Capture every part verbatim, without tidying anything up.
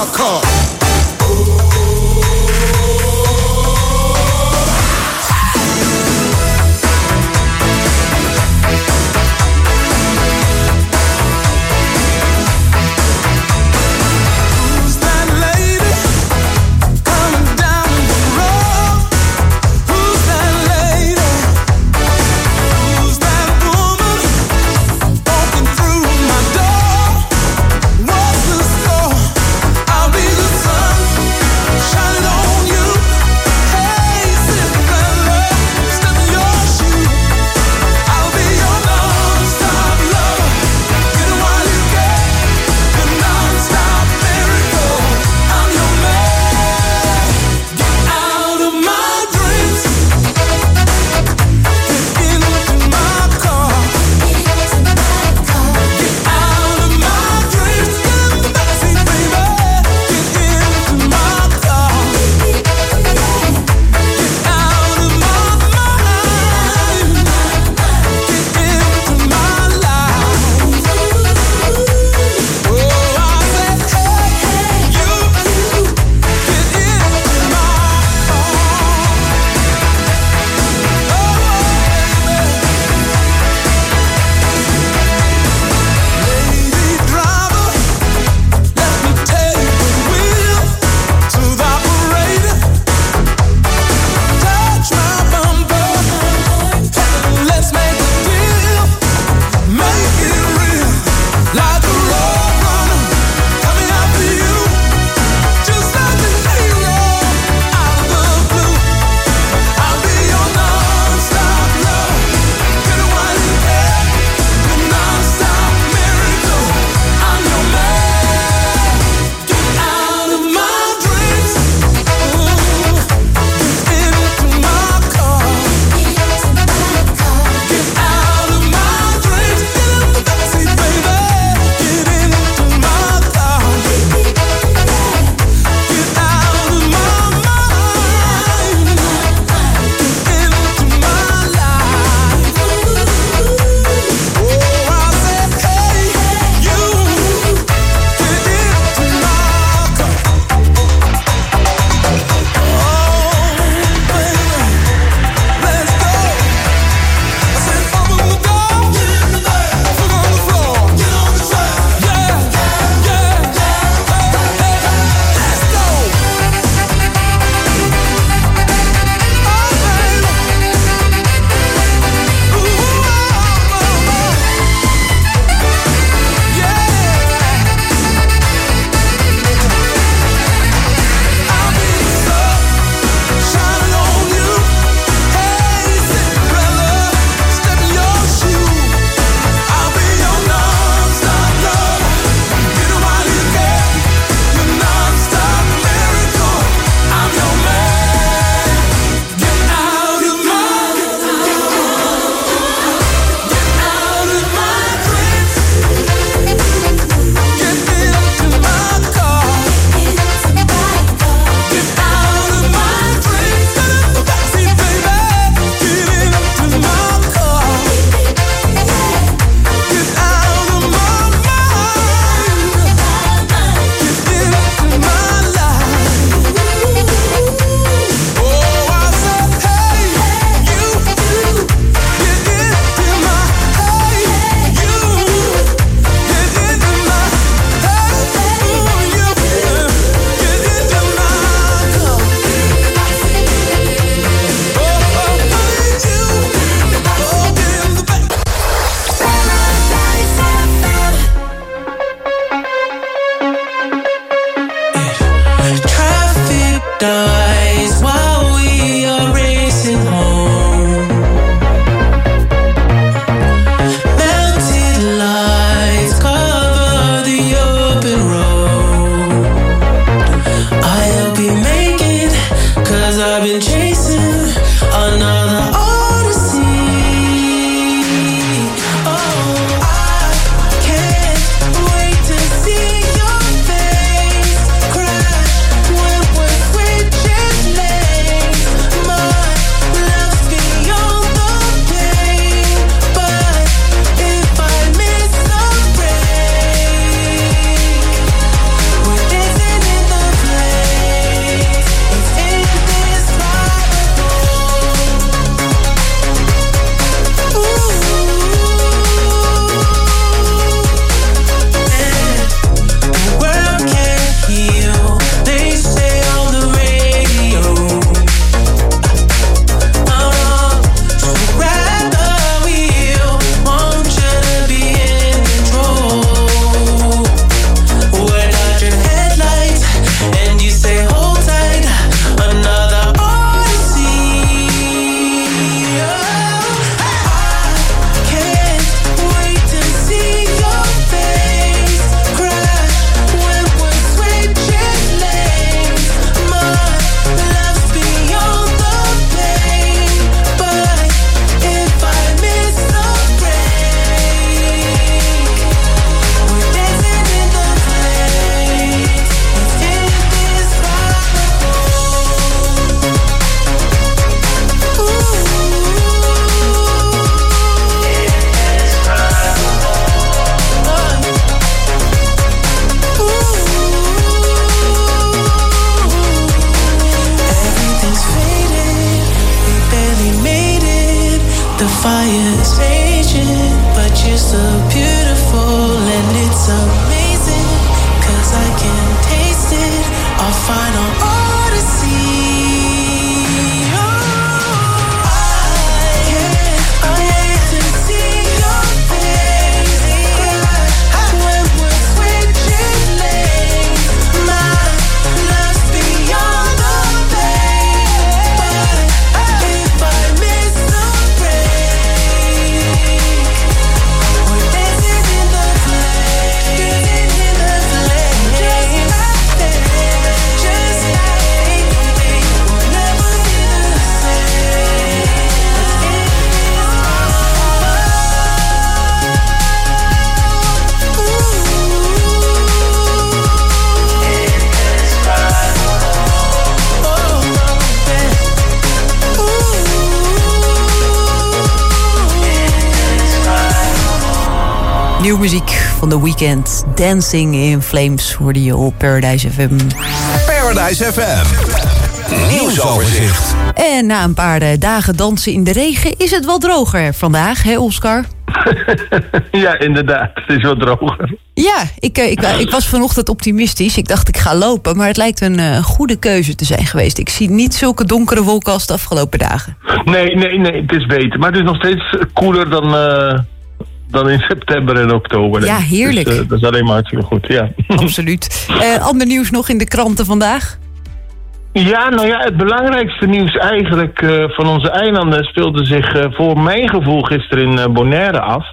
hardcore. I'll be the Nieuw muziek van The Weeknd. Dancing in Flames hoorde je op Paradise F M. Paradise F M. Nieuwsoverzicht. En na een paar dagen dansen in de regen is het wel droger vandaag, hè Oscar? Ja, inderdaad. Het is wat droger. Ja, ik, ik, ik was vanochtend optimistisch. Ik dacht ik ga lopen, maar het lijkt een uh, goede keuze te zijn geweest. Ik zie niet zulke donkere wolken als de afgelopen dagen. Nee, nee, nee, het is beter. Maar het is nog steeds koeler dan... Uh... dan in september en oktober. Ja, heerlijk. Dus, uh, dat is alleen maar hartstikke goed, ja. Absoluut. Uh, ander nieuws nog in de kranten vandaag? Ja, nou ja, het belangrijkste nieuws eigenlijk uh, van onze eilanden speelde zich uh, voor mijn gevoel gisteren in uh, Bonaire af.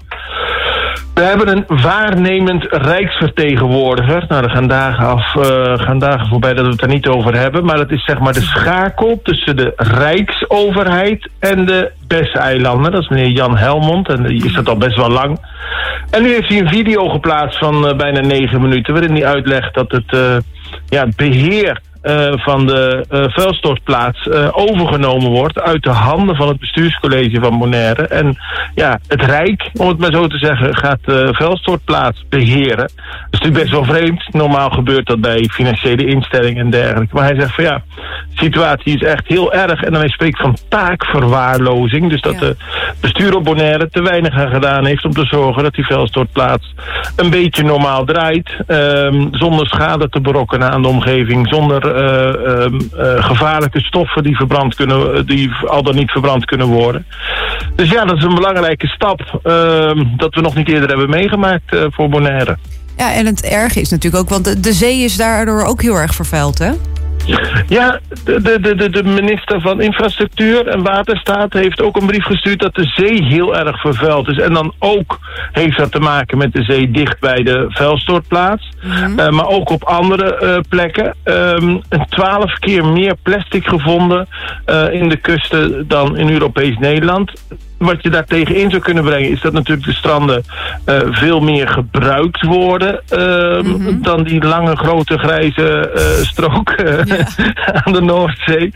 We hebben een waarnemend rijksvertegenwoordiger. Nou, er gaan dagen, af, uh, gaan dagen voorbij dat we het er niet over hebben. Maar dat is zeg maar de schakel tussen de Rijksoverheid en de Besseilanden. Dat is meneer Jan Helmond en die is dat al best wel lang. En nu heeft hij een video geplaatst van uh, bijna negen minuten... waarin hij uitlegt dat het, uh, ja, het beheer... Uh, van de uh, vuilstortplaats uh, overgenomen wordt uit de handen van het bestuurscollege van Bonaire. En ja, het Rijk, om het maar zo te zeggen, gaat de vuilstortplaats beheren. Dat is natuurlijk best wel vreemd. Normaal gebeurt dat bij financiële instellingen en dergelijke. Maar hij zegt van ja, de situatie is echt heel erg. En dan hij spreekt van taakverwaarlozing. Dus dat ja. de bestuur op Bonaire te weinig aan gedaan heeft om te zorgen dat die vuilstortplaats een beetje normaal draait. Um, zonder schade te berokkenen aan de omgeving, zonder Uh, uh, uh, gevaarlijke stoffen die verbrand kunnen, die al dan niet verbrand kunnen worden. Dus ja, dat is een belangrijke stap uh, dat we nog niet eerder hebben meegemaakt uh, voor Bonaire. Ja, en het erge is natuurlijk ook, want de, de zee is daardoor ook heel erg vervuild, hè? Ja, de, de, de, de minister van Infrastructuur en Waterstaat heeft ook een brief gestuurd dat de zee heel erg vervuild is. En dan ook heeft dat te maken met de zee dicht bij de vuilstortplaats. Mm-hmm. Uh, maar ook op andere uh, plekken. Um, twaalf keer meer plastic gevonden uh, in de kusten dan in Europees Nederland. Wat je daar tegenin zou kunnen brengen is dat natuurlijk de stranden uh, veel meer gebruikt worden uh, mm-hmm. dan die lange grote grijze uh, strook uh, ja. aan de Noordzee.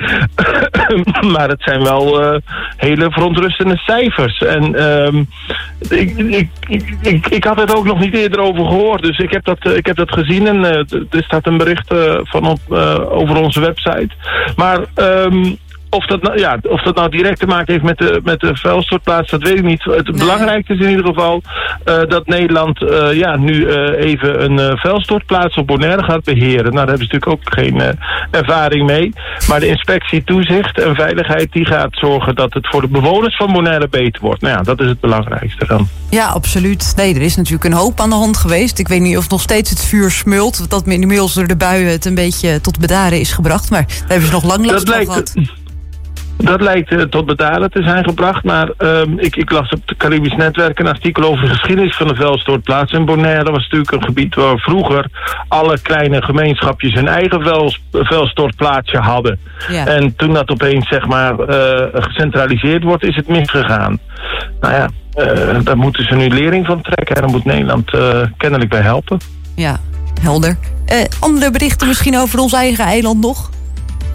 Maar het zijn wel uh, hele verontrustende cijfers. En um, ik, ik, ik, ik, ik had het ook nog niet eerder over gehoord, dus ik heb dat, uh, ik heb dat gezien en uh, er staat een bericht uh, van op, uh, over onze website. Maar um, Of dat, nou, ja, of dat nou direct te maken heeft met de, met de vuilstortplaats, dat weet ik niet. Het nee. belangrijkste is in ieder geval uh, dat Nederland uh, ja, nu uh, even een uh, vuilstortplaats op Bonaire gaat beheren. Nou, daar hebben ze natuurlijk ook geen uh, ervaring mee. Maar de inspectie, toezicht en veiligheid die gaat zorgen dat het voor de bewoners van Bonaire beter wordt. Nou ja, dat is het belangrijkste dan. Ja, absoluut. Nee, er is natuurlijk een hoop aan de hand geweest. Ik weet niet of nog steeds het vuur smult. Dat inmiddels door de buien het een beetje tot bedaren is gebracht. Maar daar hebben ze nog lang last van gehad. Dat lijkt uh, tot bedaren te zijn gebracht, maar um, ik, ik las op het Caribisch Netwerk een artikel over de geschiedenis van de vuilstortplaats. En Bonaire was natuurlijk een gebied waar vroeger alle kleine gemeenschapjes hun eigen vuil, vuilstortplaatsje hadden. Ja. En toen dat opeens zeg maar uh, gecentraliseerd wordt, is het misgegaan. Nou ja, uh, daar moeten ze nu lering van trekken en daar moet Nederland uh, kennelijk bij helpen. Ja, helder. Uh, andere berichten misschien over ons eigen eiland nog?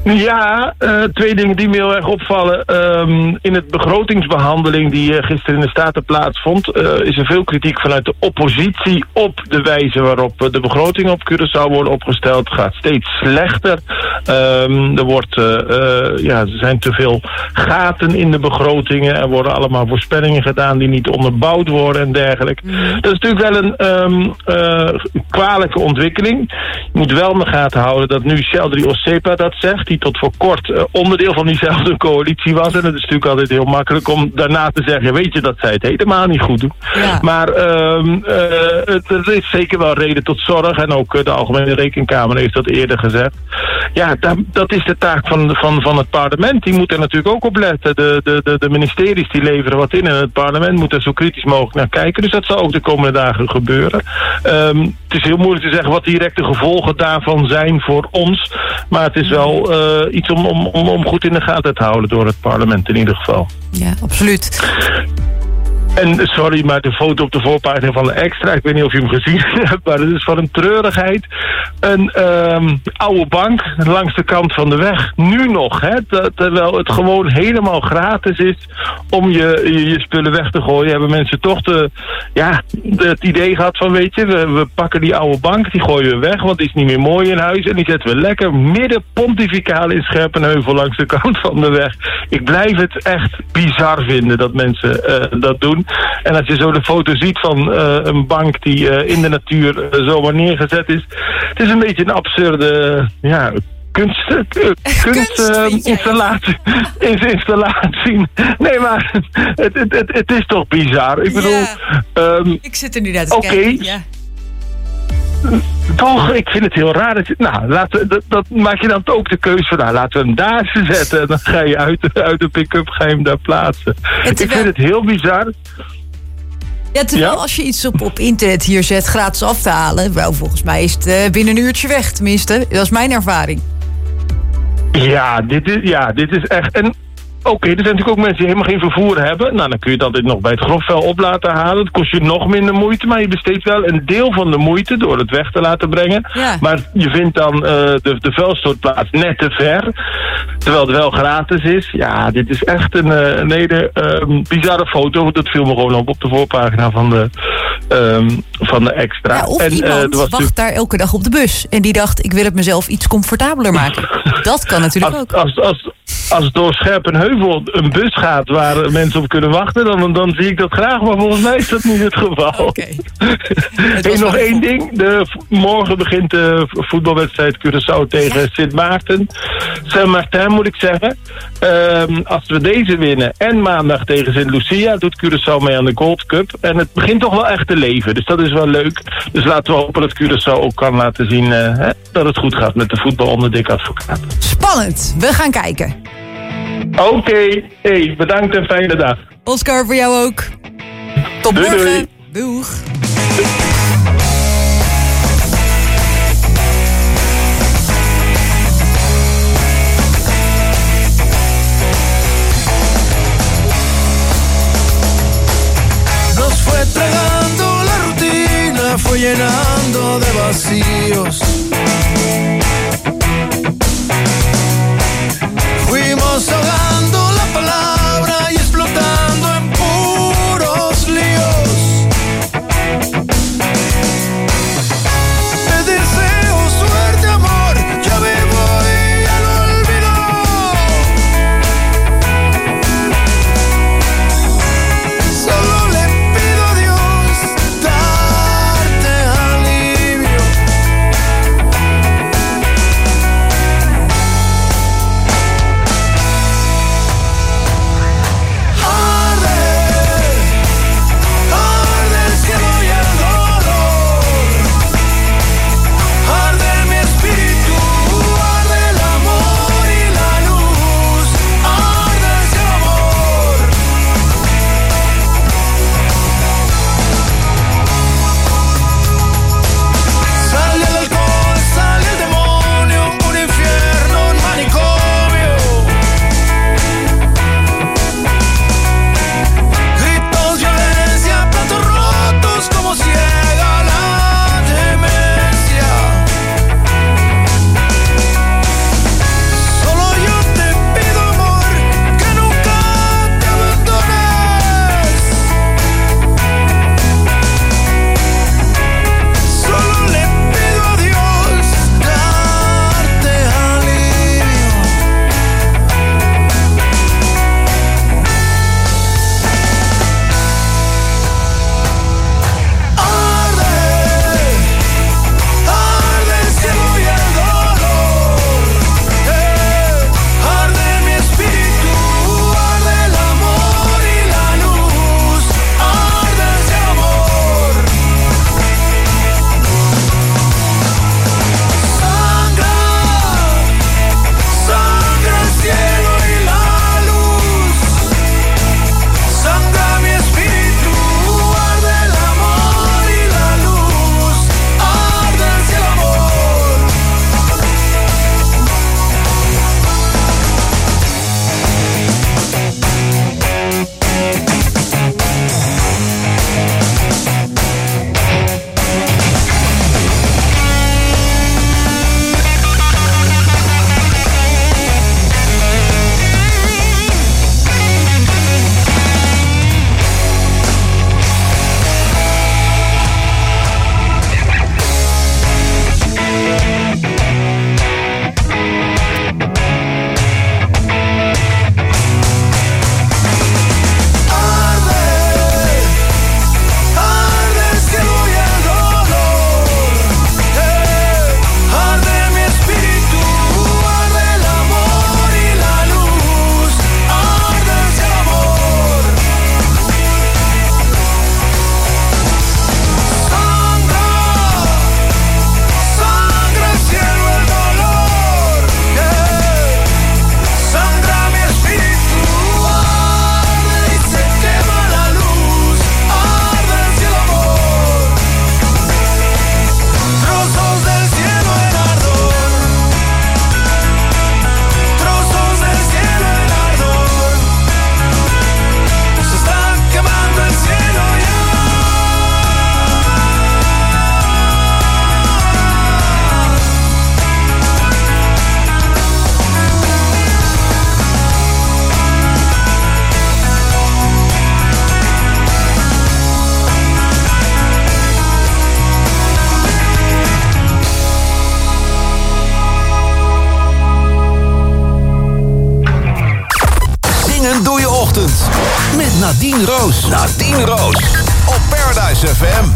Ja, uh, twee dingen die me heel erg opvallen. Um, in het begrotingsbehandeling die uh, gisteren in de Staten plaatsvond, Uh, is er veel kritiek vanuit de oppositie op de wijze waarop uh, de begroting op Curaçao wordt opgesteld. Het gaat steeds slechter. Um, er, wordt, uh, uh, ja, er zijn te veel gaten in de begrotingen. Er worden allemaal voorspellingen gedaan die niet onderbouwd worden en dergelijke. Mm. Dat is natuurlijk wel een um, uh, kwalijke ontwikkeling. Je moet wel in de gaten houden dat nu Sheldry Ossepa dat zegt, die tot voor kort uh, onderdeel van diezelfde coalitie was. En het is natuurlijk altijd heel makkelijk om daarna te zeggen, weet je dat zij het helemaal niet goed doen. Ja. Maar uh, uh, het, er is zeker wel reden tot zorg. En ook uh, de Algemene Rekenkamer heeft dat eerder gezegd. Ja, dat, dat is de taak van, van, van het parlement. Die moet er natuurlijk ook op letten. De, de, de, de ministeries die leveren wat in. En het parlement moet er zo kritisch mogelijk naar kijken. Dus dat zal ook de komende dagen gebeuren. Um, het is heel moeilijk te zeggen wat direct de gevolgen daarvan zijn voor ons. Maar het is wel Uh, iets om, om, om goed in de gaten te houden door het parlement in ieder geval. Ja, absoluut. En sorry, maar de foto op de voorpagina van de Extra, ik weet niet of je hem gezien hebt, maar het is van een treurigheid. Een um, oude bank langs de kant van de weg. Nu nog, hè, terwijl het gewoon helemaal gratis is om je, je, je spullen weg te gooien. Hebben mensen toch de, ja, de, het idee gehad van, weet je, we, we pakken die oude bank, die gooien we weg, want die is niet meer mooi in huis. En die zetten we lekker midden pontificaal in Scherpenheuvel langs de kant van de weg. Ik blijf het echt bizar vinden dat mensen uh, dat doen. En als je zo de foto ziet van uh, een bank die uh, in de natuur uh, zomaar neergezet is. Het is een beetje een absurde, ja, kunst, uh, kunst uh, installatie, installatie. Nee, maar het, het, het, het is toch bizar. Ik bedoel, ja. um, ik zit er nu naar te okay. kijken. Ja. Toch, ik vind het heel raar. Dat je, nou, laten, dat, dat maak je dan ook de keuze van, nou, laten we hem daar zetten. En dan ga je uit, uit de pick-up ga je hem daar plaatsen. Terwijl, ik vind het heel bizar. Ja, terwijl ja? als je iets op, op internet hier zet gratis af te halen, wel, volgens mij is het uh, binnen een uurtje weg. Tenminste, dat is mijn ervaring. Ja, dit is, ja, dit is echt... En oké, okay, er zijn natuurlijk ook mensen die helemaal geen vervoer hebben. Nou, dan kun je dat dit nog bij het grofvuil op laten halen. Het kost je nog minder moeite, maar je besteedt wel een deel van de moeite door het weg te laten brengen. Ja. Maar je vindt dan uh, de, de vuilstortplaats net te ver, terwijl het wel gratis is. Ja, dit is echt een, uh, een hele uh, bizarre foto. Dat viel me gewoon op op de voorpagina van de, um, van de Extra. Ja, of en, iemand uh, wacht natuurlijk daar elke dag op de bus en die dacht, ik wil het mezelf iets comfortabeler maken. Dat kan natuurlijk als, ook. Als, als, als door Scherpenheuvel een bus gaat waar mensen op kunnen wachten, dan, dan zie ik dat graag, maar volgens mij is dat niet het geval. Okay. En nog één ding. De, morgen begint de voetbalwedstrijd Curaçao tegen ja. Sint Maarten. Saint-Martin moet ik zeggen. Um, als we deze winnen en maandag tegen Sint Lucia doet Curaçao mee aan de Gold Cup. En het begint toch wel echt te leven. Dus dat is wel leuk. Dus laten we hopen dat Curaçao ook kan laten zien uh, hè, dat het goed gaat met de voetbal onder Dick Advocaat. Spannend. We gaan kijken. Oké, okay. Hey, bedankt en fijne dag. Oscar, voor jou ook. Tot doei, morgen. Doei. Doeg. Nos fue tragando la rutina, fue llenando de vacíos. Fuimos ahogando la palabra y explotando en puros líos. Te deseo suerte, amor, ya me voy al olvido. Solo le pido a Dios darte alivio. Nadine Roos. Nadine Roos. Op Paradise F M.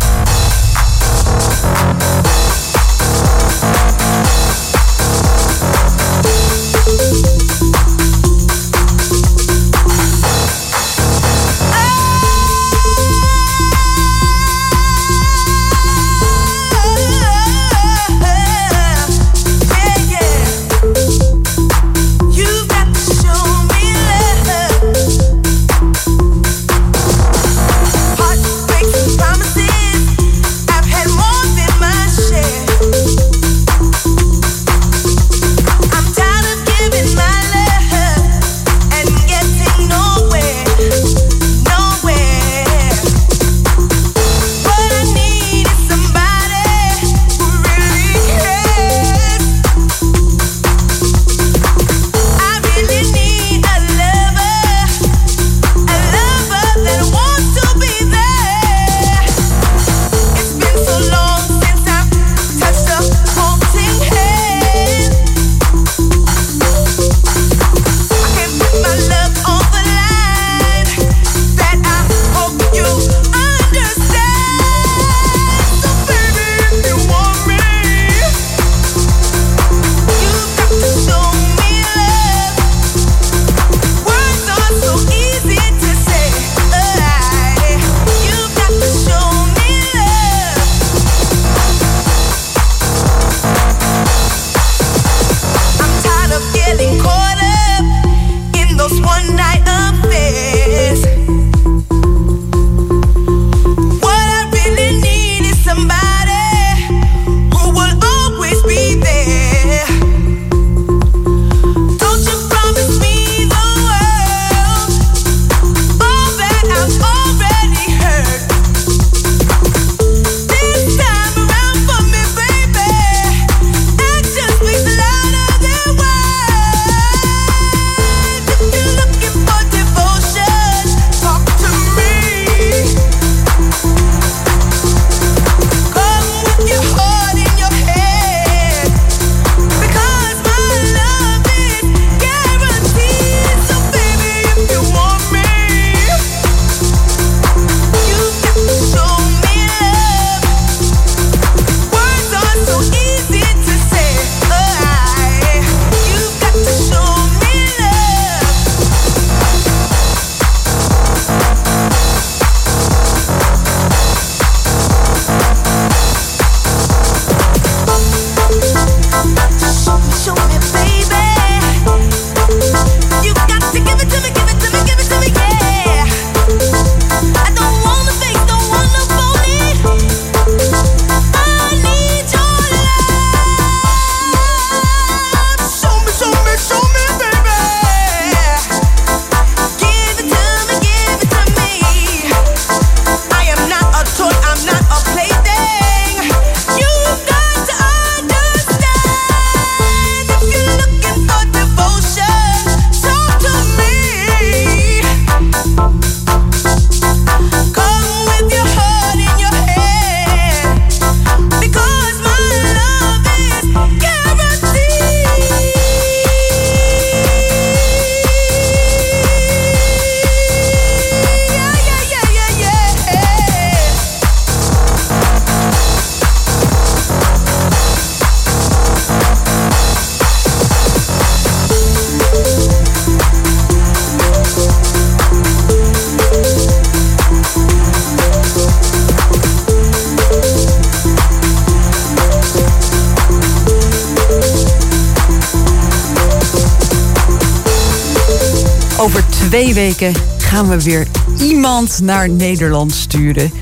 Over twee weken gaan we weer iemand naar Nederland sturen.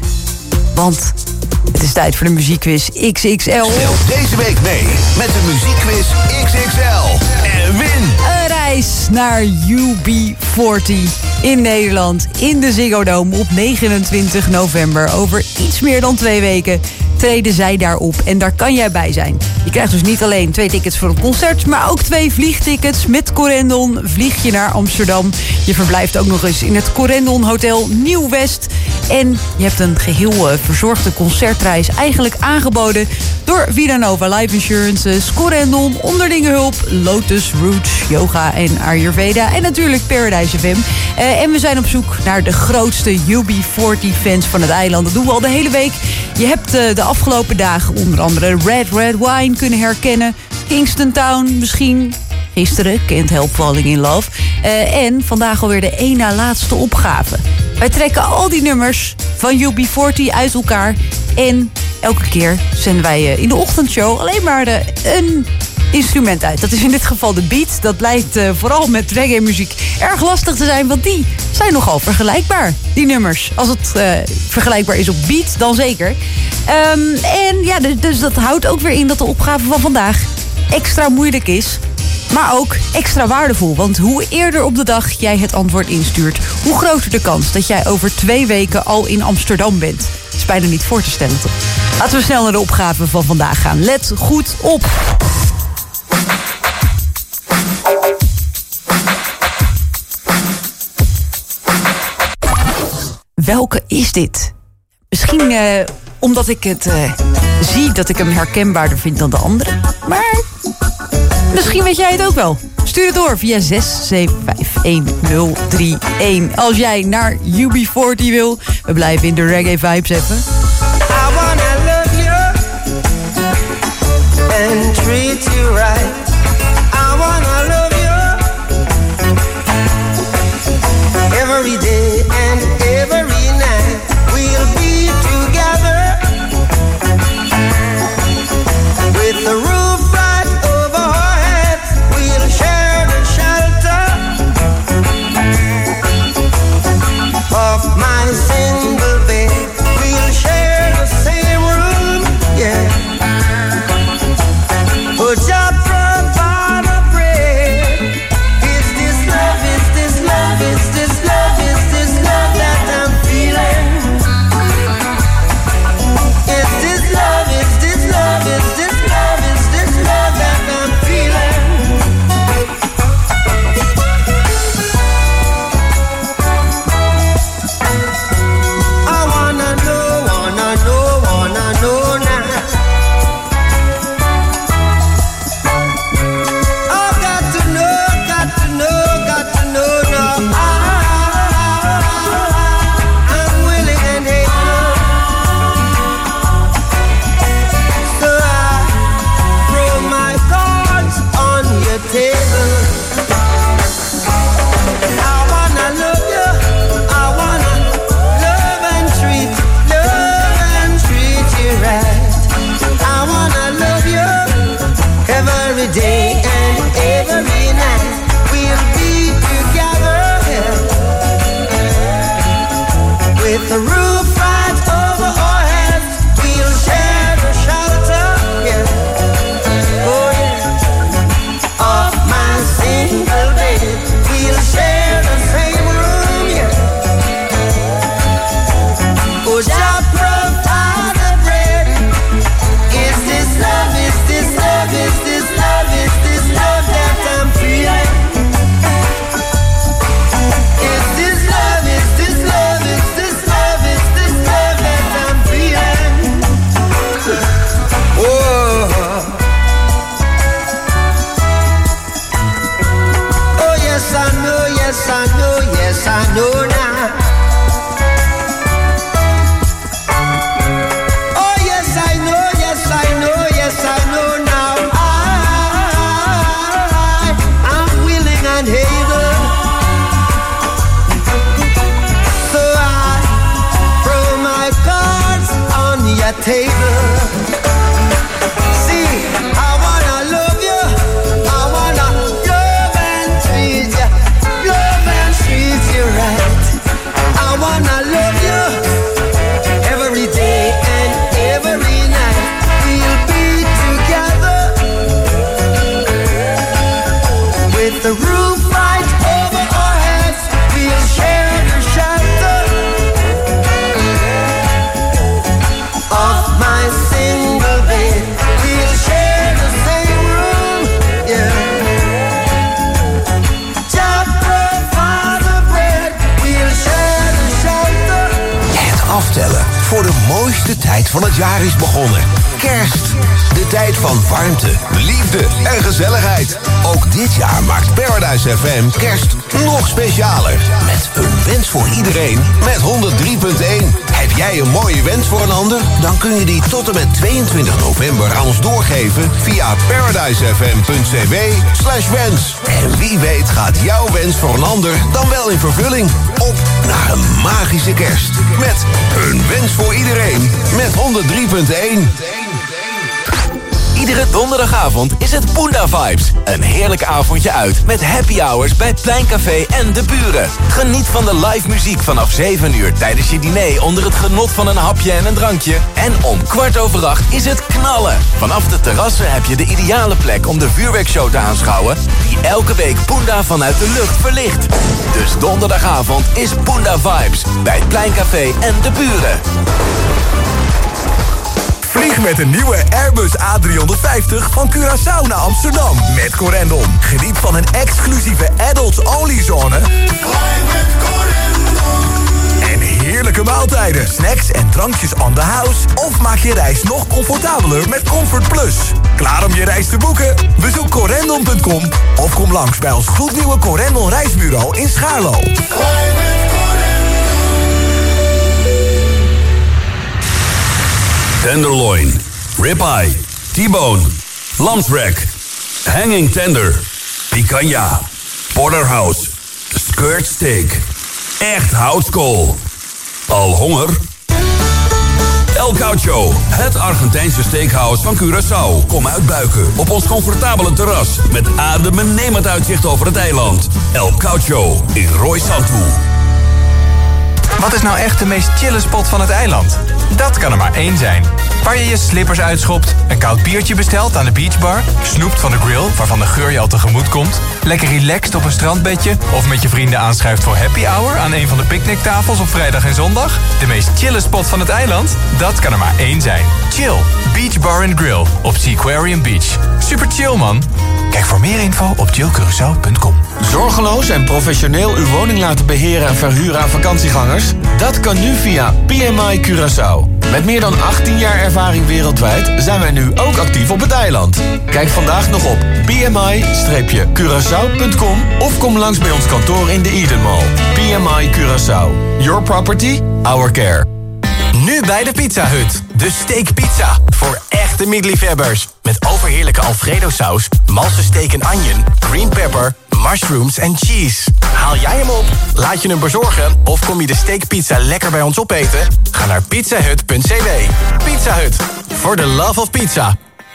Want het is tijd voor de muziekquiz X X L. Speel deze week mee met de muziekquiz X X L. En win een reis naar U B veertig in Nederland in de Ziggo Dome op negenentwintig november. Over iets meer dan twee weken. treden zij daarop. En daar kan jij bij zijn. Je krijgt dus niet alleen twee tickets voor een concert, maar ook twee vliegtickets. Met Corendon vlieg je naar Amsterdam. Je verblijft ook nog eens in het Corendon Hotel Nieuw-West. En je hebt een geheel uh, verzorgde concertreis eigenlijk aangeboden door Vidanova Life Insurances, Corendon, Onderdingenhulp, Lotus Roots, Yoga en Ayurveda en natuurlijk Paradise F M. Uh, en we zijn op zoek naar de grootste U B veertig fans van het eiland. Dat doen we al de hele week. Je hebt uh, de afgelopen dagen onder andere Red Red Wine kunnen herkennen. Kingston Town misschien. Gisteren, Can't Help Falling in Love. Uh, en vandaag alweer de één na laatste opgave. Wij trekken al die nummers van U B veertig uit elkaar. En elke keer zenden wij uh, in de ochtendshow alleen maar uh, een instrument uit. Dat is in dit geval de beat. Dat lijkt uh, vooral met reggae muziek erg lastig te zijn, want die zijn nogal vergelijkbaar, die nummers. Als het uh, vergelijkbaar is op beat, dan zeker. Um, en ja, dus, dus dat houdt ook weer in dat de opgave van vandaag extra moeilijk is, maar ook extra waardevol. Want hoe eerder op de dag jij het antwoord instuurt, hoe groter de kans dat jij over twee weken al in Amsterdam bent. Dat is bijna niet voor te stellen, toch? Laten we snel naar de opgave van vandaag gaan. Let goed op. Welke is dit? Misschien uh, omdat ik het uh, zie dat ik hem herkenbaarder vind dan de andere. Maar misschien weet jij het ook wel. Stuur het door via zes zeven vijf een nul drie een. Als jij naar U B veertig wil. We blijven in de reggae vibes even. I wanna love you and treat you right. I wanna love you every day and every night. We'll be together with the roof right over our heads. We'll share the shelter of my single bed. We'll share my single bed. We'll share the same room, yeah. Jah provide the bread. We'll share the shelter. Het aftellen voor de mooiste tijd van het jaar is begonnen. Kerst. De tijd van warmte, liefde en gezelligheid. Ook dit jaar maakt Paradise F M kerst nog specialer. Met een wens voor iedereen met honderd drie punt één. Heb jij een mooie wens voor een ander? Dan kun je die tot en met tweeëntwintig november aan ons doorgeven via paradisefm.cw slash wens. En wie weet gaat jouw wens voor een ander dan wel in vervulling. Op naar een magische kerst. Met een wens voor iedereen met honderd drie punt één. Iedere donderdagavond is het Poenda Vibes. Een heerlijk avondje uit met happy hours bij Pleincafé en De Buren. Geniet van de live muziek vanaf zeven uur tijdens je diner onder het genot van een hapje en een drankje. En om kwart over acht is het knallen. Vanaf de terrassen heb je de ideale plek om de vuurwerkshow te aanschouwen die elke week Poenda vanuit de lucht verlicht. Dus donderdagavond is Poenda Vibes bij Pleincafé en De Buren. Vlieg met een nieuwe Airbus A driehonderdvijftig van Curaçao naar Amsterdam. Met Corendon. Geniet van een exclusieve adults-only zone. En heerlijke maaltijden, snacks en drankjes on the house. Of maak je reis nog comfortabeler met Comfort Plus. Klaar om je reis te boeken? Bezoek corendon punt com of kom langs bij ons gloednieuwe Corendon reisbureau in Schaarlo. Tenderloin, ribeye, T-bone, lamsrack, hanging tender, picanha, porterhouse, skirt steak, echt houtskool. Al honger? El Caucho, het Argentijnse steakhouse van Curaçao. Kom uitbuiken op ons comfortabele terras met adembenemend uitzicht over het eiland. El Caucho in Roy Santu. Wat is nou echt de meest chille spot van het eiland? Dat kan er maar één zijn. Waar je je slippers uitschopt, een koud biertje bestelt aan de beachbar, snoept van de grill, waarvan de geur je al tegemoet komt, lekker relaxed op een strandbedje of met je vrienden aanschuift voor happy hour aan een van de picknicktafels op vrijdag en zondag? De meest chille spot van het eiland? Dat kan er maar één zijn. Chill, Beach Bar and Grill op Seaquarium Beach. Super chill, man. Kijk voor meer info op chill curaçao punt com. Zorgeloos en professioneel uw woning laten beheren en verhuren aan vakantiegangers? Dat kan nu via P M I Curaçao. Met meer dan achttien jaar ervaring wereldwijd zijn wij nu ook actief op het eiland. Kijk vandaag nog op p m i curaçao punt com of kom langs bij ons kantoor in de Eden Mall. P M I Curaçao. Your property, our care. Nu bij de Pizza Hut. De steakpizza. Voor echte meatliefhebbers. Met overheerlijke Alfredo saus, malse steak en onion, green pepper, mushrooms en cheese. Haal jij hem op? Laat je hem bezorgen? Of kom je de steakpizza lekker bij ons opeten? Ga naar pizza hut punt c w. Pizza Hut. For the love of pizza.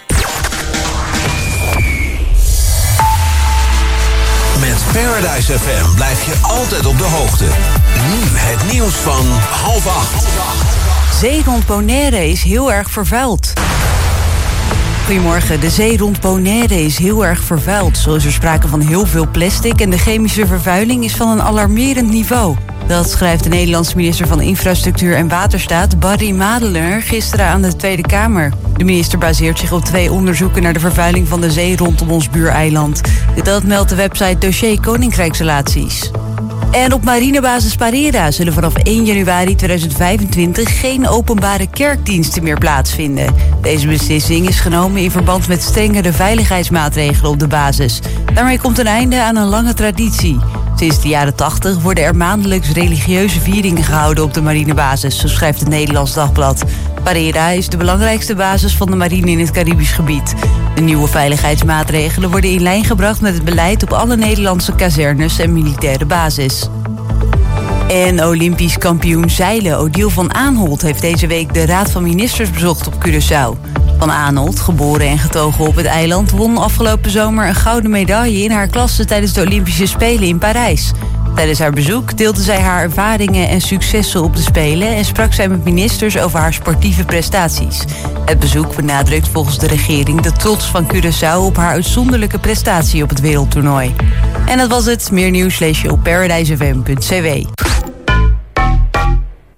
Met Paradise F M blijf je altijd op de hoogte. Nu het nieuws van half acht. Zee rond Bonaire is heel erg vervuild. Goedemorgen, de zee rond Bonaire is heel erg vervuild. Zo is er sprake van heel veel plastic en de chemische vervuiling is van een alarmerend niveau. Dat schrijft de Nederlandse minister van Infrastructuur en Waterstaat, Barry Madelener, gisteren aan de Tweede Kamer. De minister baseert zich op twee onderzoeken naar de vervuiling van de zee rondom ons buureiland. Dat meldt de website Dossier Koninkrijksrelaties. En op marinebasis Parera zullen vanaf één januari tweeduizend vijfentwintig geen openbare kerkdiensten meer plaatsvinden. Deze beslissing is genomen in verband met strengere veiligheidsmaatregelen op de basis. Daarmee komt een einde aan een lange traditie. Sinds de jaren tachtig worden er maandelijks religieuze vieringen gehouden op de marinebasis, zo schrijft het Nederlands Dagblad. Parera is de belangrijkste basis van de marine in het Caribisch gebied. De nieuwe veiligheidsmaatregelen worden in lijn gebracht met het beleid op alle Nederlandse kazernes en militaire basis. En Olympisch kampioen zeilen Odile van Aanholt heeft deze week de Raad van Ministers bezocht op Curaçao. Van Aanholt, geboren en getogen op het eiland, won afgelopen zomer een gouden medaille in haar klasse tijdens de Olympische Spelen in Parijs. Tijdens haar bezoek deelde zij haar ervaringen en successen op de Spelen en sprak zij met ministers over haar sportieve prestaties. Het bezoek benadrukt volgens de regering de trots van Curaçao op haar uitzonderlijke prestatie op het wereldtoernooi. En dat was het. Meer nieuws lees je op paradise f m punt c w.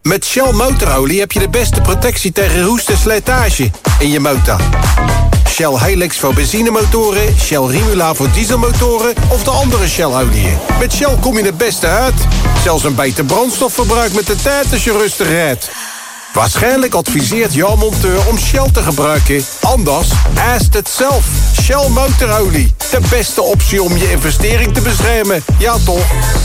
Met Shell motorolie heb je de beste protectie tegen roest en slijtage in je motor. Shell Helix voor benzinemotoren, Shell Rimula voor dieselmotoren of de andere Shell-oliën. Met Shell kom je het beste uit. Zelfs een beter brandstofverbruik met de tijd als je rustig rijdt. Waarschijnlijk adviseert jouw monteur om Shell te gebruiken. Anders, ask het zelf. Shell motorolie. De beste optie om je investering te beschermen. Ja toch?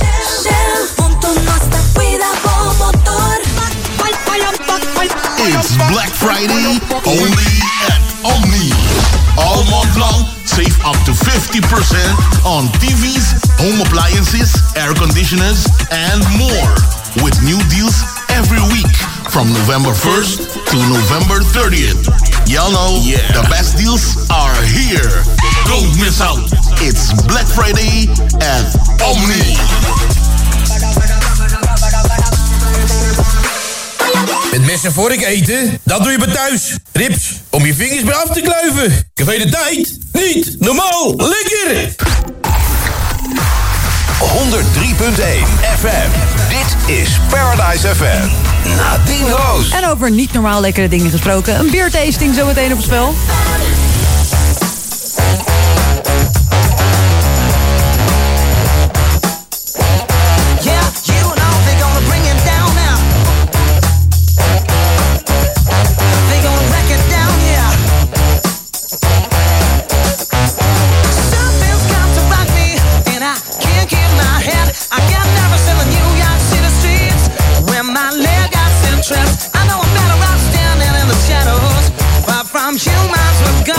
It's Black Friday only at Omni. All month long, save up to fifty percent on T V's, home appliances, air conditioners, and more. With new deals every week from November first to November thirtieth. Y'all know, yeah, the best deals are here. Don't miss out. It's Black Friday at Omni. Met mes en vork eten, dat doe je bij thuis. Rips, om je vingers maar af te kluiven. Café de tijd, niet normaal, lekker! honderd drie punt één F M. Dit is Paradise F M. Nadine Roos. En over niet normaal lekkere dingen gesproken. Een beertasting zo meteen op het spel. I know I'm better off standing in the shadows, far from humans with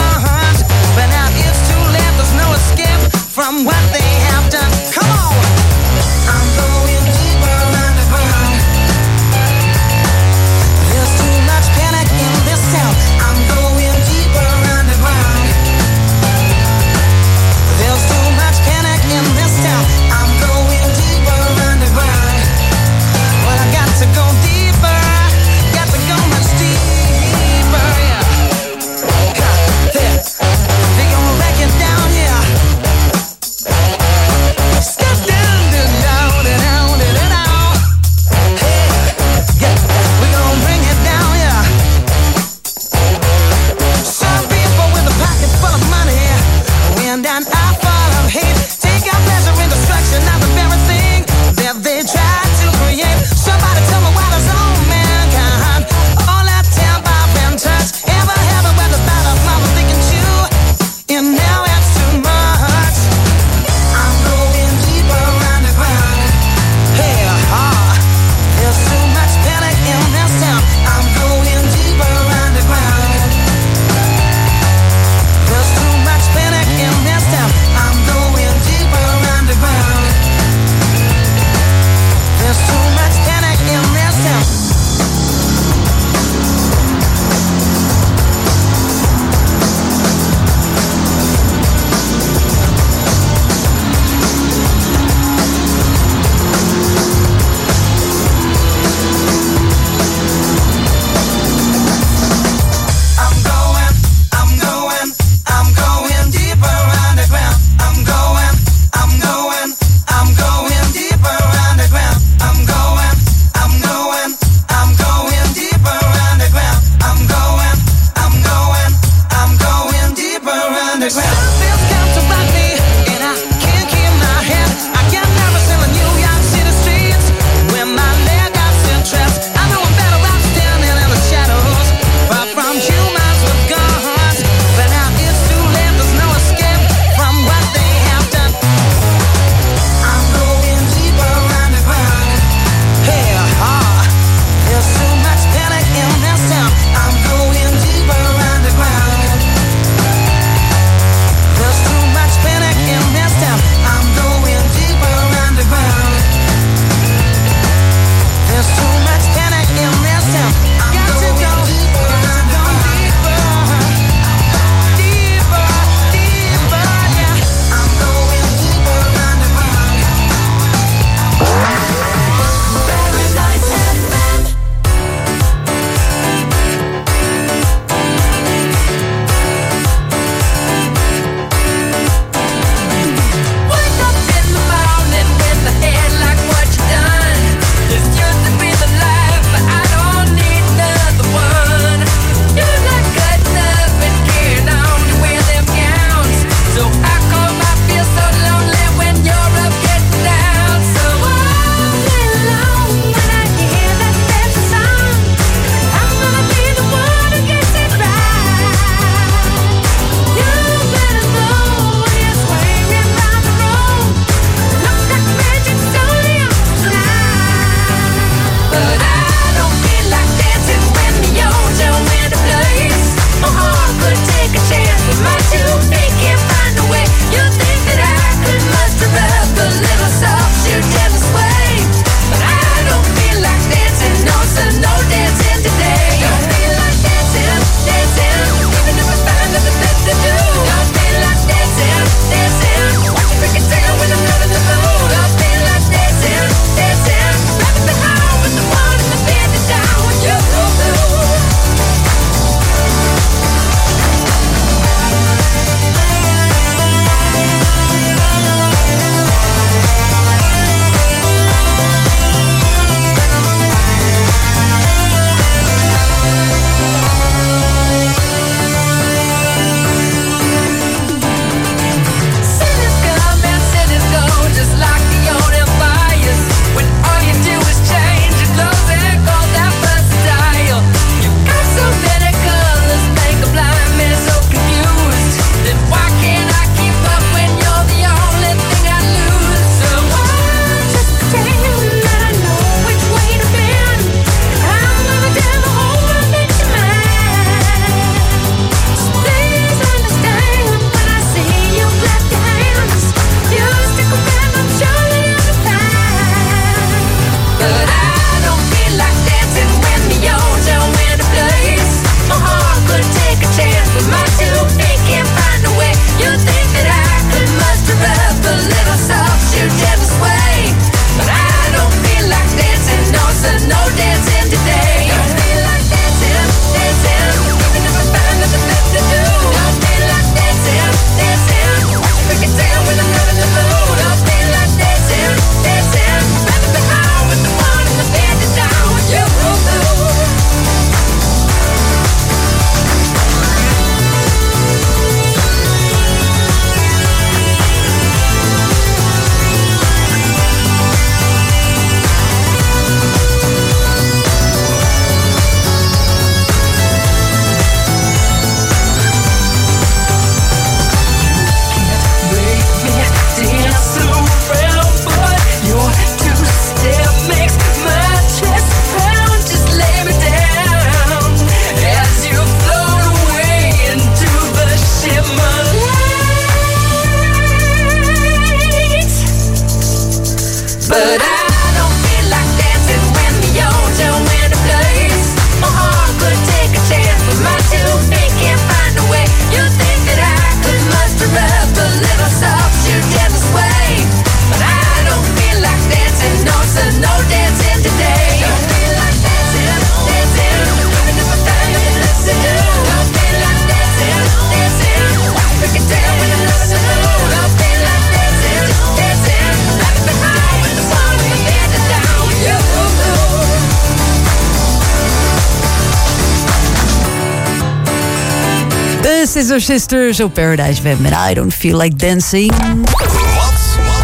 De Sister Sisters op Paradise F M en I Don't Feel Like Dancing. Wat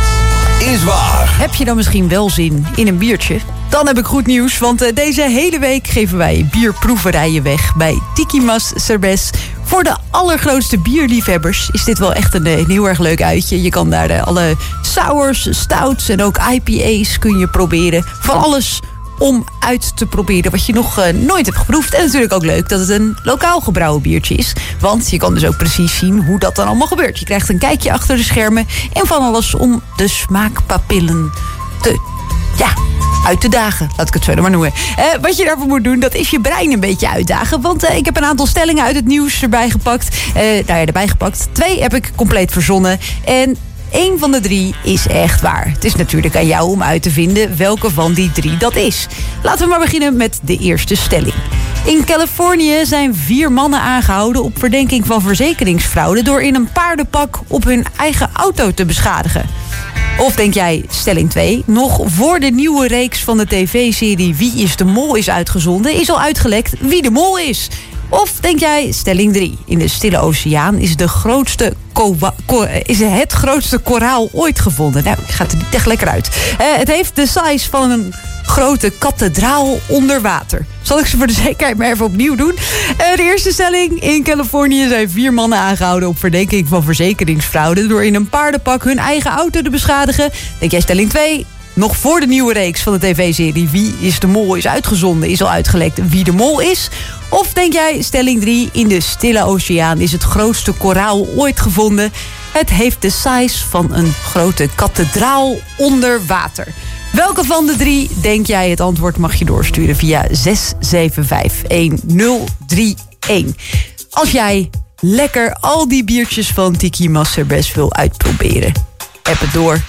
is waar? Heb je dan misschien wel zin in een biertje? Dan heb ik goed nieuws, want uh, deze hele week geven wij bierproeverijen weg bij Tiki Mas Cerveza. Voor de allergrootste bierliefhebbers is dit wel echt een, een heel erg leuk uitje. Je kan daar de, alle sours, stouts en ook I P A's kun je proberen. Van alles om uit te proberen wat je nog uh, nooit hebt geproefd. En natuurlijk ook leuk dat het een lokaal gebrouwen biertje is. Want je kan dus ook precies zien hoe dat dan allemaal gebeurt. Je krijgt een kijkje achter de schermen en van alles om de smaakpapillen te... ja, uit te dagen, laat ik het zo maar noemen. Uh, wat je daarvoor moet doen, dat is je brein een beetje uitdagen. Want uh, ik heb een aantal stellingen uit het nieuws erbij gepakt. Uh, nou ja, erbij gepakt. Twee heb ik compleet verzonnen. En één van de drie is echt waar. Het is natuurlijk aan jou om uit te vinden welke van die drie dat is. Laten we maar beginnen met de eerste stelling. In Californië zijn vier mannen aangehouden op verdenking van verzekeringsfraude door in een paardenpak op hun eigen auto te beschadigen. Of denk jij, stelling twee, nog voor de nieuwe reeks van de tv-serie Wie is de Mol is uitgezonden, is al uitgelekt wie de mol is? Of denk jij, stelling drie, in de Stille Oceaan is, de grootste kowa- ko- is het grootste koraal ooit gevonden? Nou, het gaat er niet echt lekker uit. Uh, het heeft de size van een grote kathedraal onder water. Zal ik ze voor de zekerheid maar even opnieuw doen? Uh, de eerste stelling. In Californië zijn vier mannen aangehouden op verdenking van verzekeringsfraude door in een paardenpak hun eigen auto te beschadigen. Denk jij stelling twee? Nog voor de nieuwe reeks van de tv-serie Wie is de Mol is uitgezonden, is al uitgelekt wie de mol is? Of denk jij, stelling drie, in de Stille Oceaan is het grootste koraal ooit gevonden? Het heeft de size van een grote kathedraal onder water. Welke van de drie denk jij? Het antwoord mag je doorsturen via zes zeven vijf een nul drie een. Als jij lekker al die biertjes van Tiki Mas Cerveza wil uitproberen, app het door.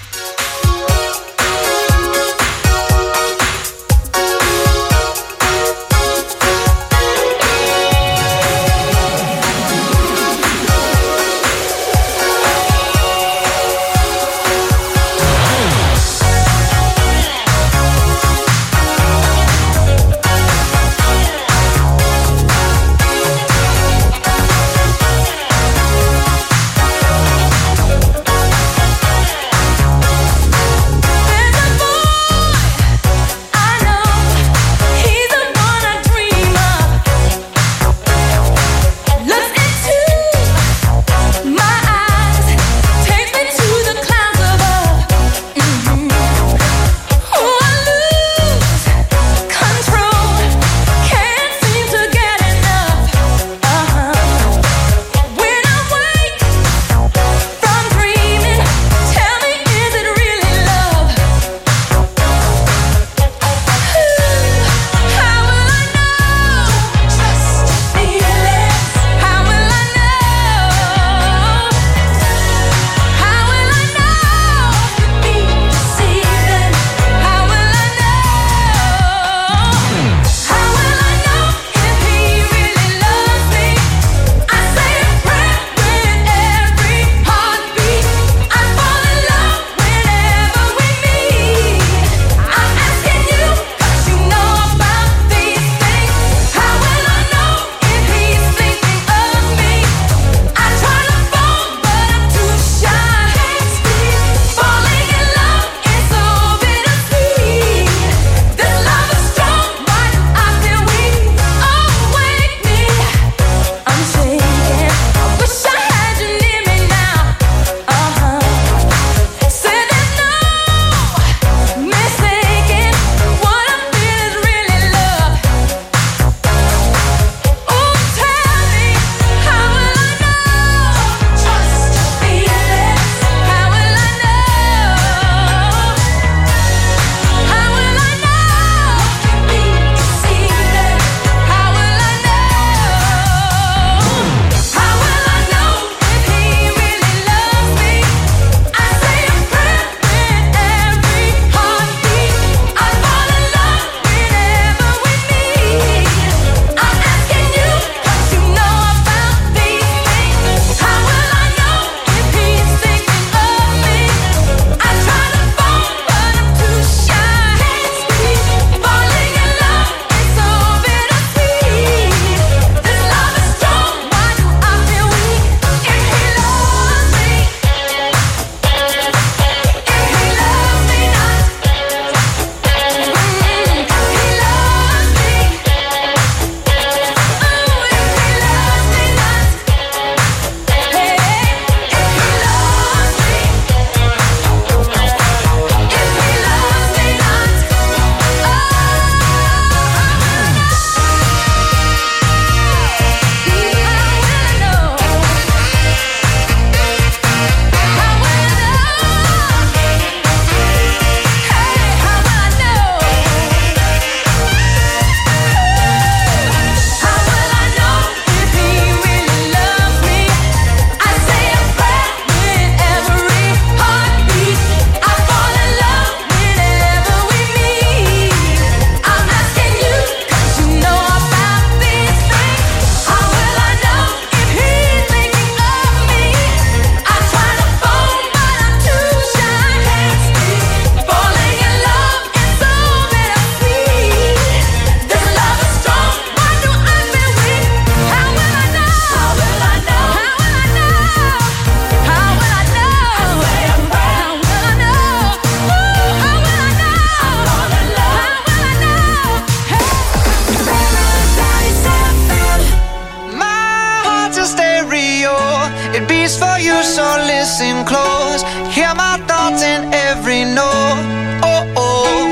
listen close. Hear my thoughts in every note. Oh, oh.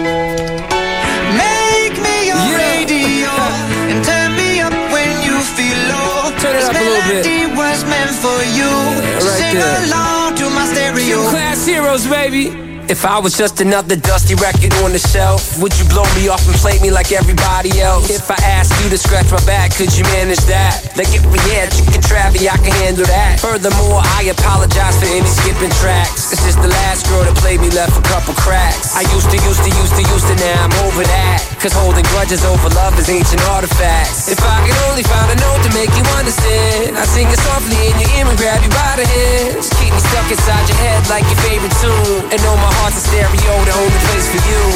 Make me your yeah. radio and turn me up when you feel low. Turn it this up a little bit. melody was meant for you. Yeah, right Sing there. along to my stereo. Gym Class Heroes, baby. If I was just another dusty record on the shelf, would you blow me off and play me like everybody else? If I asked you to scratch my back, could you manage that? Like if we had chicken Travie, I can handle that. Furthermore, I apologize for any skipping tracks. It's just the last girl that played me left a couple cracks. I used to, used to, used to, used to, now I'm over that. Cause holding grudges over love is ancient artifacts. If I could only find a note to make you understand, I'd sing it softly in your ear and grab you by the hands. Keep me stuck inside your head like your favorite tune. And know my heart's a stereo, the only place for you.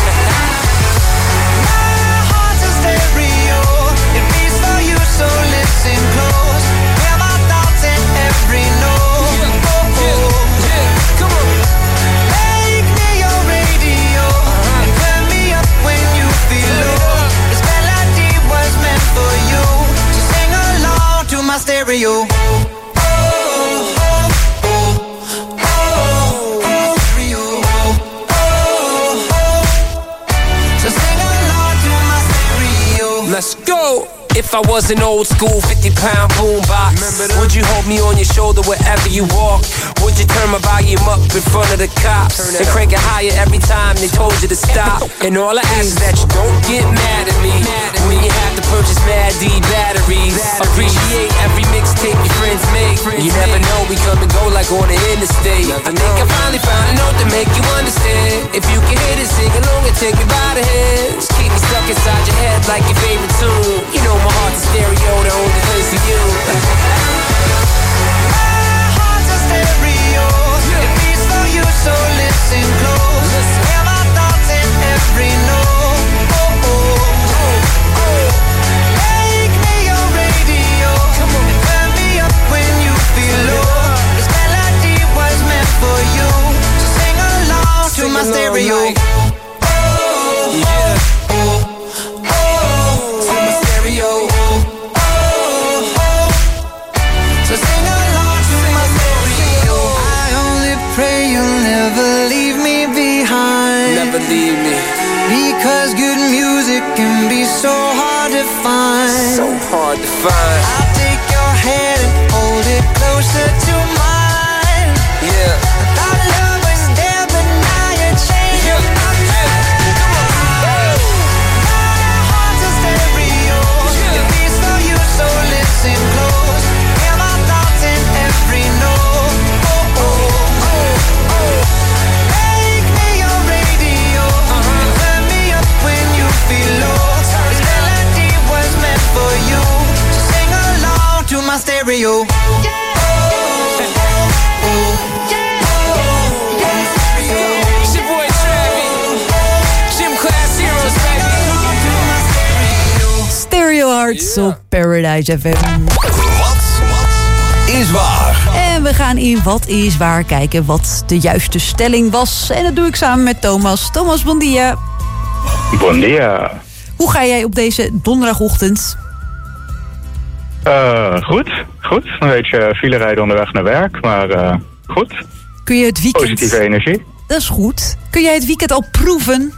My heart's a stereo, it beats for you, so listen close. Hear my thoughts in every note. Yeah, oh, yeah, yeah, come on. Make me your radio uh-huh. and turn me up when you feel low. This melody was meant for you, so sing along to my stereo. Let's go! If I was an old school fifty pound boombox, would you hold me on your shoulder wherever you walk? Would you turn my volume up in front of the cops and crank it higher every time they told you to stop? And all I ask is that you don't get mad at me when you have to purchase Mad D batteries. Appreciate every mixtape your friends make. You never know, we come and go like on the interstate. I think I finally found a note to make you understand. If you can hit it, sing along and take me by the hands. Keep me stuck inside your head like your favorite tune. You know my heart's a stereo, the only place for you. My heart's a stereo, it beats for you, so listen close. Hear my thoughts in every note. Oh, oh, oh, oh. Make me your radio and turn me up when you feel low. This melody was meant for you, so sing along to my stereo. Yeah. Pray you'll never leave me behind. Never leave me. Because good music can be so hard to find. So hard to find. I'll take your hand and hold it closer to mine. Yeah. Our love was there, but now you're changing yeah. my mind. Come on. My heart's a stereo. Yeah. It beats for you, so listen close. Hear my thoughts in every note. My stereo. It's your boy Travie. Gym Class Heroes, baby. Stereo Hearts ja. op Paradise F M. Wat is waar? En we gaan in Wat is waar kijken wat de juiste stelling was. En dat doe ik samen met Thomas. Thomas, bon dia. Bon dia. Hoe ga jij op deze donderdagochtend? Uh, goed, goed. Een beetje file rijden onderweg naar werk, maar uh, goed. Kun je het weekend... Positieve energie. Dat is goed. Kun jij het weekend al proeven?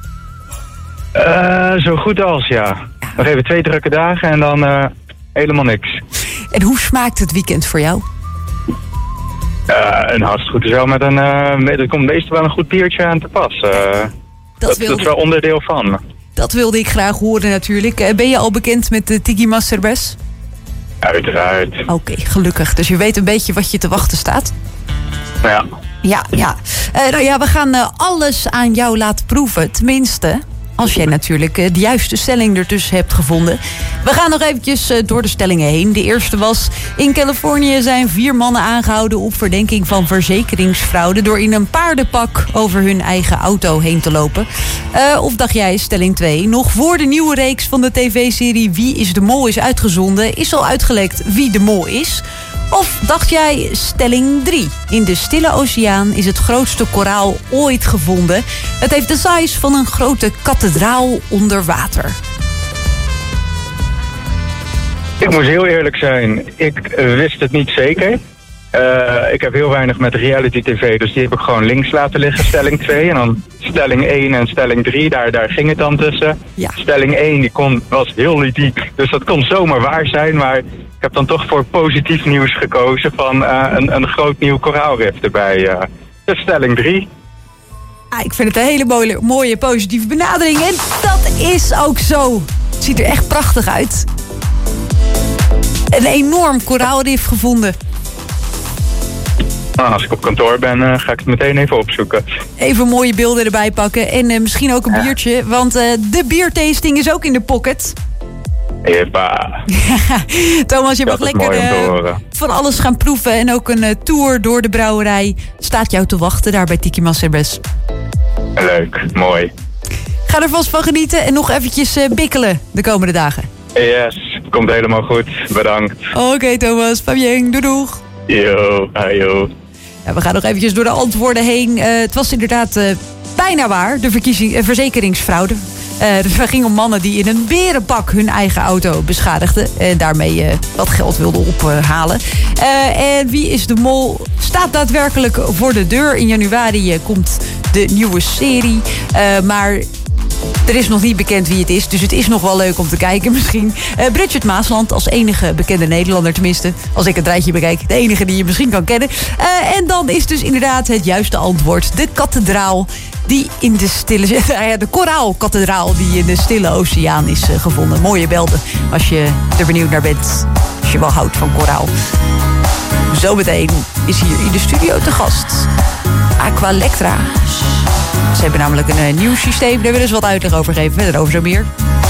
Uh, zo goed als, ja. Nog even twee drukke dagen en dan uh, helemaal niks. En hoe smaakt het weekend voor jou? Uh, een hartstikke goed is wel met een... Uh, er komt meestal wel een goed biertje aan te pas. Uh, dat, dat, dat is wel onderdeel van. Dat wilde ik graag horen natuurlijk. Ben je al bekend met de Tiki Masterbes? Uiteraard. Oké, okay, gelukkig. Dus je weet een beetje wat je te wachten staat? Ja. Ja, ja. Uh, nou ja, we gaan uh, alles aan jou laten proeven. Tenminste, als jij natuurlijk uh, de juiste stelling ertussen hebt gevonden. We gaan nog eventjes uh, door de stellingen heen. De eerste was: in Californië zijn vier mannen aangehouden op verdenking van verzekeringsfraude door in een paardenpak over hun eigen auto heen te lopen. Uh, of dacht jij, stelling twee, nog voor de nieuwe reeks van de tv-serie Wie is de Mol is uitgezonden, is al uitgelekt wie de mol is? Of dacht jij, stelling drie. In de Stille Oceaan is het grootste koraal ooit gevonden. Het heeft de size van een grote kathedraal onder water. Ik moet heel eerlijk zijn, ik wist het niet zeker. Uh, ik heb heel weinig met reality tv, dus die heb ik gewoon links laten liggen, stelling twee. En dan stelling één en stelling drie, daar, daar ging het dan tussen. Ja. Stelling één die kon, was heel ludiek, dus dat kon zomaar waar zijn. Maar ik heb dan toch voor positief nieuws gekozen van uh, een, een groot nieuw koraalrif erbij. Uh, dus stelling drie. Ah, ik vind het een hele mooie, mooie positieve benadering. En dat is ook zo. Het ziet er echt prachtig uit. Een enorm koraalrif gevonden. Nou, als ik op kantoor ben, uh, ga ik het meteen even opzoeken. Even mooie beelden erbij pakken. En uh, misschien ook een ja. biertje. Want uh, de biertasting is ook in de pocket. Jeppa. Thomas, je mag lekker uh, van alles gaan proeven. En ook een uh, tour door de brouwerij staat jou te wachten daar bij Tiki Macerbes. Leuk, mooi. Ga er vast van genieten en nog eventjes uh, bikkelen de komende dagen. Yes, komt helemaal goed. Bedankt. Oké, okay, Thomas. Fabien, doei doeg. Yo, ayo. Ja, we gaan nog eventjes door de antwoorden heen. Uh, het was inderdaad uh, bijna waar, de verkiezing, uh, verzekeringsfraude. Uh, het ging om mannen die in een berenpak hun eigen auto beschadigden. En daarmee uh, wat geld wilden ophalen. Uh, en Wie is de Mol staat daadwerkelijk voor de deur. In januari uh, komt de nieuwe serie. Uh, maar... Er is nog niet bekend wie het is, dus het is nog wel leuk om te kijken misschien. Uh, Bridget Maasland, als enige bekende Nederlander tenminste. Als ik het rijtje bekijk, de enige die je misschien kan kennen. Uh, en dan is dus inderdaad het juiste antwoord. De kathedraal die in de stille... de koraalkathedraal die in de stille oceaan is uh, gevonden. Mooie beelden als je er benieuwd naar bent. Als je wel houdt van koraal. Zometeen is hier in de studio te gast Aqualectra. Ze hebben namelijk een uh, nieuw systeem. Daar willen ze wat uitleg over geven. Verder over zo meer.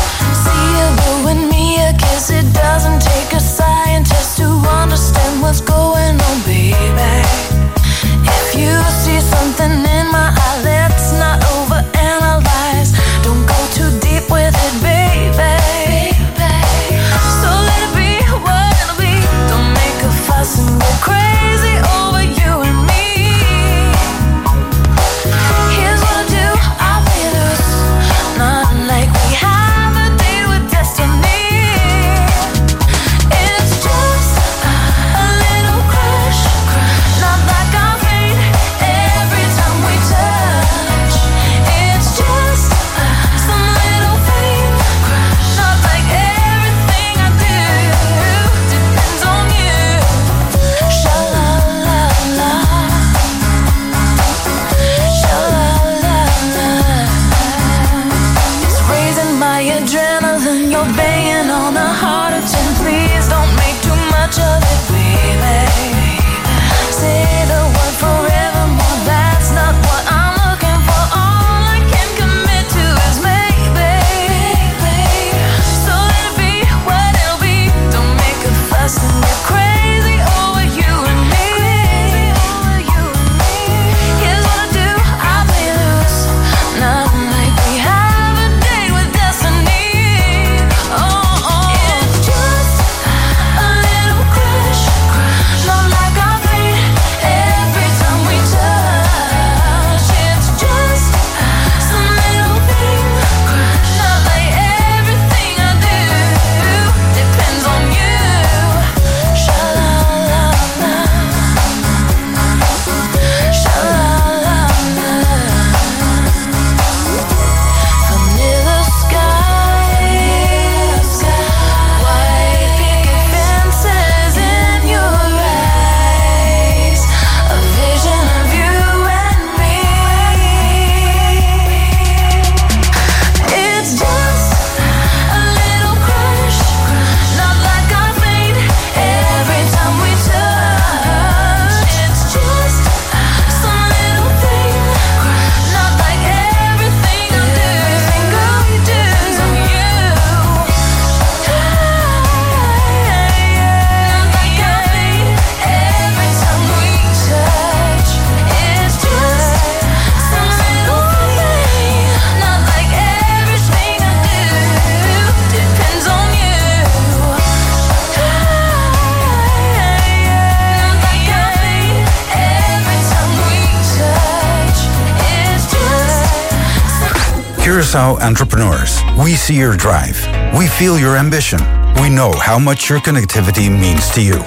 Curaçao entrepreneurs, we see your drive. We feel your ambition. We know how much your connectivity means to you.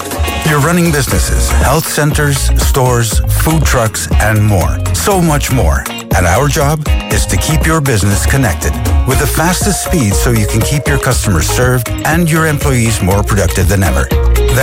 You're running businesses, health centers, stores, food trucks, and more. So much more. And our job is to keep your business connected with the fastest speed so you can keep your customers served and your employees more productive than ever.